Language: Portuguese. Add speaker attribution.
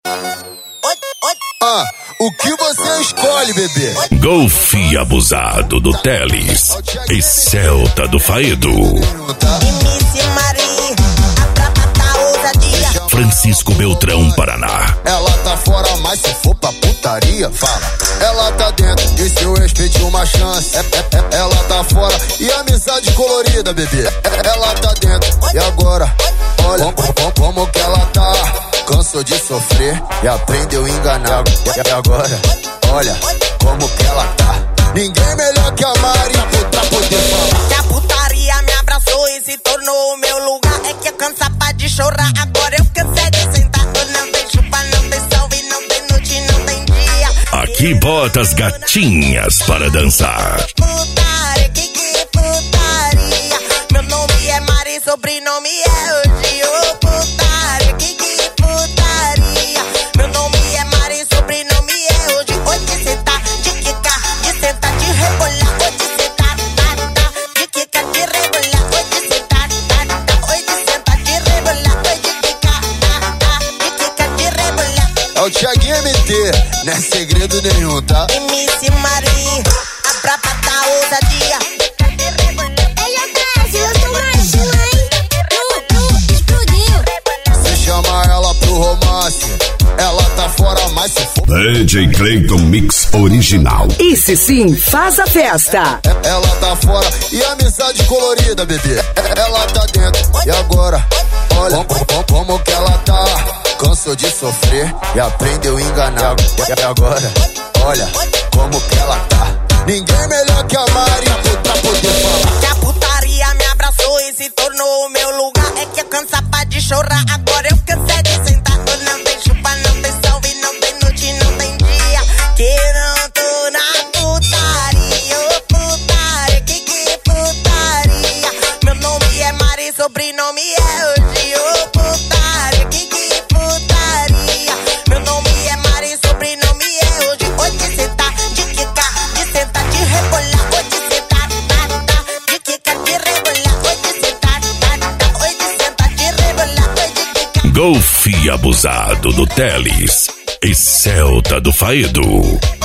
Speaker 1: O que você escolhe, bebê?
Speaker 2: Golfe abusado do Teles e Celta do Faedo. Francisco Beltrão, Paraná.
Speaker 1: Ela tá fora, mas se for pra putaria, fala. Ela tá dentro e se eu pedir uma chance. Ela tá fora e amizade colorida, bebê. Ela tá dentro e agora, olha como que ela tá. Cansou de sofrer e aprendeu a enganar. E agora, olha como que ela tá. Ninguém melhor que a Mari pra poder falar.
Speaker 3: Que a putaria me abraçou e se tornou o meu lugar. É que eu cansava de chorar, agora eu cansei de sentar. Não tem chupa, não tem salve, não tem noite, não tem dia.
Speaker 2: Aqui bota as gatinhas para dançar.
Speaker 3: Putaria, que putaria. Meu nome é Mari, sobrenome é hoje. Ô putaria, que putaria. Meu nome é Mari, sobrenome é hoje. Hoje cê tá de quicar, de sentar, de rebolar. Hoje cê tá, de quicar, de rebolar. Hoje cê tá, hoje senta de rebolar. Hoje quicar, de quicar, de rebolar.
Speaker 1: É o Thiaguinho MT, não é segredo nenhum, tá?
Speaker 3: MC Mari, a braba da ousadia.
Speaker 1: Chama ela pro romance, ela tá fora, mas se for...
Speaker 2: DJ Clayton Mix Original.
Speaker 4: Esse sim faz a festa.
Speaker 1: Ela tá fora e amizade colorida, bebê. Ela tá dentro e agora, olha como que ela tá. Cansou de sofrer e aprendeu a enganar. E agora, olha como que ela tá. Ninguém melhor que a Mari pra poder falar.
Speaker 3: Que a putaria me abraçou e se tornou o meu lugar. É que eu cansava de chorar, agora eu cansei de sentar. Não tem chupa, não tem salve, não tem noite, não tem dia. Que não tô na putaria. Ô putaria, que putaria. Meu nome é Mari, sobrenome é hoje. Ô putaria, que putaria. Meu nome é Mari, sobrenome é hoje. Hoje cê tá de quicar, de sentar, de rebolar. Hoje cê tá, de quicar, de rebolar. Hoje cê tá, hoje senta de rebolar. Hoje quicar.
Speaker 2: Golfe abusado do Teles e Celta do Faedo.